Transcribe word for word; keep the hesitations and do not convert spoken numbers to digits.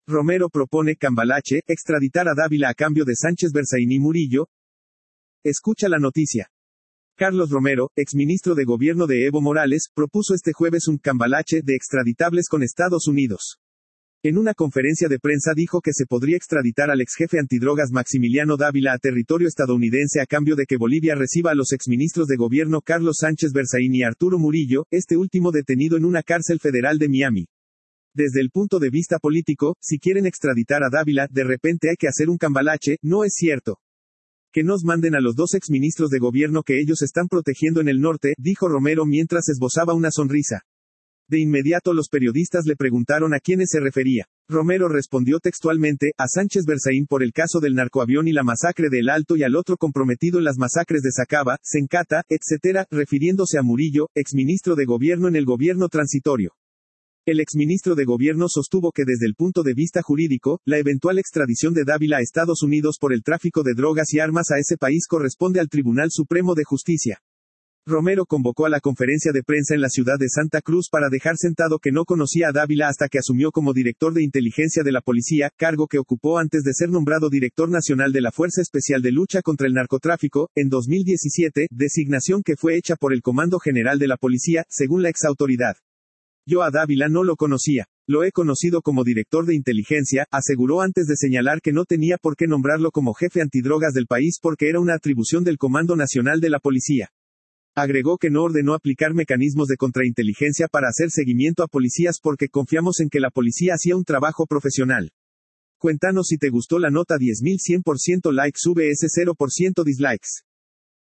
Romero propone Cambalache, extraditar a Dávila a cambio de Sánchez Berzaín y Murillo. Escucha la noticia. Carlos Romero, exministro de Gobierno de Evo Morales, propuso este jueves un cambalache de extraditables con Estados Unidos. En una conferencia de prensa dijo que se podría extraditar al exjefe antidrogas Maximiliano Dávila a territorio estadounidense a cambio de que Bolivia reciba a los exministros de Gobierno Carlos Sánchez Berzaín y Arturo Murillo, este último detenido en una cárcel federal de Miami. Desde el punto de vista político, si quieren extraditar a Dávila, de repente hay que hacer un cambalache, no es cierto. Que nos manden a los dos exministros de gobierno que ellos están protegiendo en el norte, dijo Romero mientras esbozaba una sonrisa. De inmediato los periodistas le preguntaron a quiénes se refería. Romero respondió textualmente, a Sánchez Berzaín por el caso del narcoavión y la masacre de El Alto y al otro comprometido en las masacres de Sacaba, Sencata, etcétera, refiriéndose a Murillo, exministro de gobierno en el gobierno transitorio. El exministro de Gobierno sostuvo que desde el punto de vista jurídico, la eventual extradición de Dávila a Estados Unidos por el tráfico de drogas y armas a ese país corresponde al Tribunal Supremo de Justicia. Romero convocó a la conferencia de prensa en la ciudad de Santa Cruz para dejar sentado que no conocía a Dávila hasta que asumió como director de inteligencia de la policía, cargo que ocupó antes de ser nombrado director nacional de la Fuerza Especial de Lucha contra el Narcotráfico, en dos mil diecisiete, designación que fue hecha por el Comando General de la Policía, según la exautoridad. Yo a Dávila no lo conocía. Lo he conocido como director de inteligencia, aseguró antes de señalar que no tenía por qué nombrarlo como jefe antidrogas del país porque era una atribución del Comando Nacional de la Policía. Agregó que no ordenó aplicar mecanismos de contrainteligencia para hacer seguimiento a policías porque confiamos en que la policía hacía un trabajo profesional. Cuéntanos si te gustó la nota. diez mil cien por ciento likes, V S cero por ciento dislikes.